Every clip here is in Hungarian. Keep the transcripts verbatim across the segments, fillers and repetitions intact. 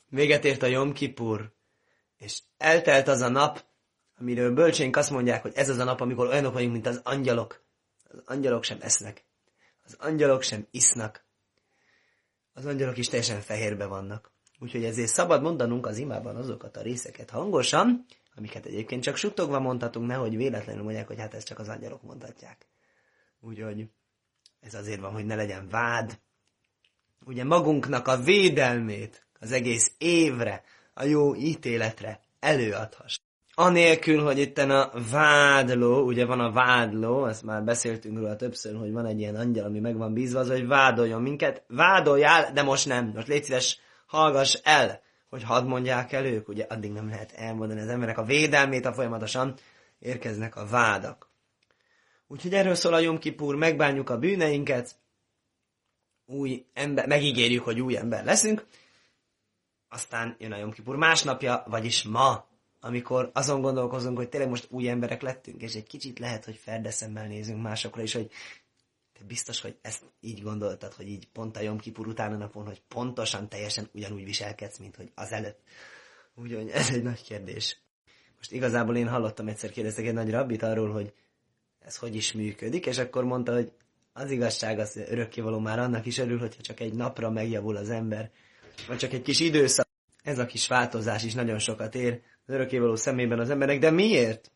véget ért a Jom Kipur, és eltelt az a nap, amiről bölcsénk azt mondják, hogy ez az a nap, amikor olyanok vagyunk, mint az angyalok. Az angyalok sem esznek. Az angyalok sem isznak. Az angyalok is teljesen fehérbe vannak. Úgyhogy ezért szabad mondanunk az imában azokat a részeket hangosan, amiket egyébként csak suttogva mondhatunk, nehogy véletlenül mondják, hogy hát ezt csak az angyalok mondhatják. Úgyhogy ez azért van, hogy ne legyen vád. Ugye magunknak a védelmét az egész évre, a jó ítéletre előadhass. Anélkül, hogy itten a vádló, ugye van a vádló, ezt már beszéltünk róla többször, hogy van egy ilyen angyal, ami meg van bízva, az, hogy vádoljon minket. Vádoljál, de most nem. Most légy szíves, hallgass el, hogy hadd mondják el ők. Ugye addig nem lehet elmondani az emberek a védelmét, a folyamatosan érkeznek a vádak. Úgyhogy erről szól a Jom Kipur, megbánjuk a bűneinket, új ember, megígérjük, hogy új ember leszünk, aztán jön a Jom Kipur másnapja, vagyis ma, amikor azon gondolkozunk, hogy tényleg most új emberek lettünk, és egy kicsit lehet, hogy ferdeszemmel nézünk másokra is, hogy te biztos, hogy ezt így gondoltad, hogy így pont a Jom Kipur utána napon, hogy pontosan, teljesen ugyanúgy viselkedsz, mint hogy azelőtt. Úgyhogy ez egy nagy kérdés. Most igazából én hallottam, egyszer kérdeztek egy nagy rabbit arról, hogy ez hogy is működik, és akkor mondta, hogy az igazság, az örökkévaló már annak is örül, hogyha csak egy napra megjavul az ember, vagy csak egy kis időszak. Ez a kis változás is nagyon sokat ér az örökkévaló szemében az emberek, de miért?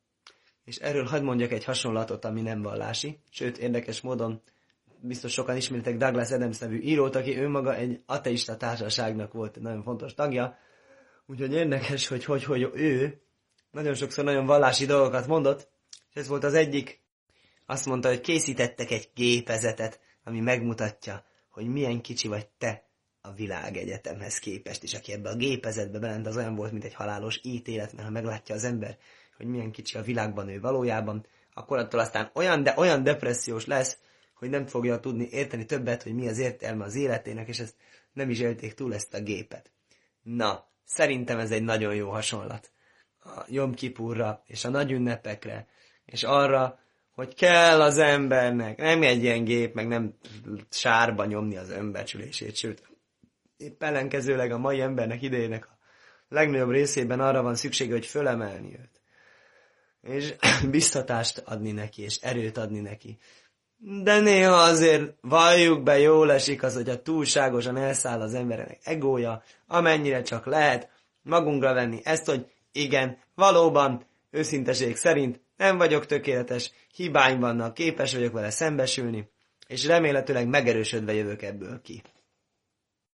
És erről hadd mondjak egy hasonlatot, ami nem vallási, sőt, érdekes módon biztos sokan ismeritek Douglas Adams nevű írót, aki önmaga egy ateista társaságnak volt egy nagyon fontos tagja, úgyhogy érdekes, hogy, hogy, hogy ő nagyon sokszor nagyon vallási dolgokat mondott, és ez volt az egyik. Azt mondta, hogy készítettek egy gépezetet, ami megmutatja, hogy milyen kicsi vagy te a világegyetemhez képest, és aki ebbe a gépezetbe belent, az olyan volt, mint egy halálos ítélet, mert ha meglátja az ember, hogy milyen kicsi a világban ő valójában, akkor attól aztán olyan, de olyan depressziós lesz, hogy nem fogja tudni érteni többet, hogy mi az értelme az életének, és ezt nem is élték túl ezt a gépet. Na, szerintem ez egy nagyon jó hasonlat a Jom Kipurra, és a nagy ünnepekre, és arra, hogy kell az embernek, nem egy ilyen gép, meg nem sárba nyomni az önbecsülését, sőt, épp ellenkezőleg a mai embernek idejének a legnagyobb részében arra van szüksége, hogy fölemelni őt. És biztatást adni neki, és erőt adni neki. De néha azért valljuk be, jól esik az, hogy a túlságosan elszáll az embernek egója, amennyire csak lehet magunkra venni ezt, hogy igen, valóban, őszinteség szerint nem vagyok tökéletes, hibáim vannak, képes vagyok vele szembesülni, és remélhetőleg megerősödve jövök ebből ki.